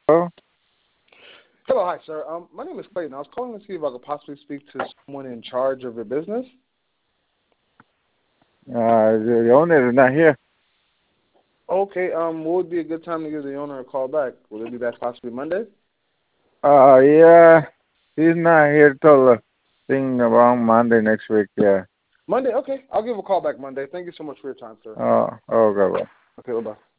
Oh, Hello, hi, sir. My name is Clayton. I was calling to see if I could possibly speak to someone in charge of your business. the owner is not here. Okay. What would be a good time to give the owner a call back? Would it be best possibly Monday? Yeah, he's not here till thing around Monday next week. Yeah. Monday. Okay. I'll give a call back Monday. Thank you so much for your time, sir. Oh, okay. Well. Okay. Bye bye.